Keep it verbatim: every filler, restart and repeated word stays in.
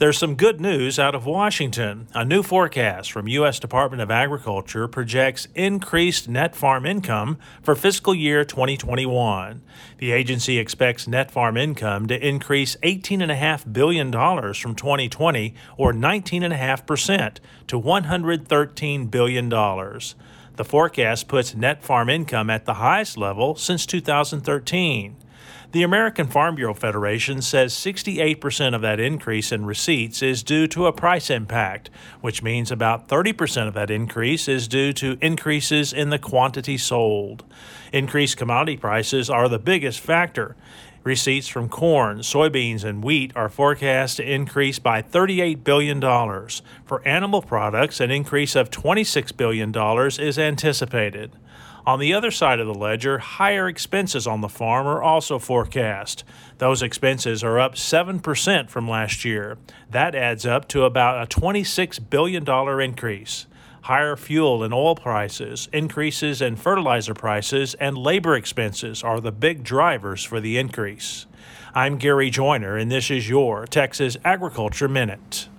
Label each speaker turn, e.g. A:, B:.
A: There's some good news out of Washington. A new forecast from U S Department of Agriculture projects increased net farm income for fiscal year twenty twenty-one. The agency expects net farm income to increase eighteen point five billion dollars from twenty twenty, or nineteen point five percent, to one hundred thirteen billion dollars. The forecast puts net farm income at the highest level since two thousand thirteen. The American Farm Bureau Federation says sixty-eight percent of that increase in receipts is due to a price impact, which means about thirty percent of that increase is due to increases in the quantity sold. Increased commodity prices are the biggest factor. Receipts from corn, soybeans, and wheat are forecast to increase by thirty-eight billion dollars. For animal products, an increase of twenty-six billion dollars is anticipated. On the other side of the ledger, higher expenses on the farm are also forecast. Those expenses are up seven percent from last year. That adds up to about a twenty-six billion dollars increase. Higher fuel and oil prices, increases in fertilizer prices, and labor expenses are the big drivers for the increase. I'm Gary Joyner, and this is your Texas Agriculture Minute.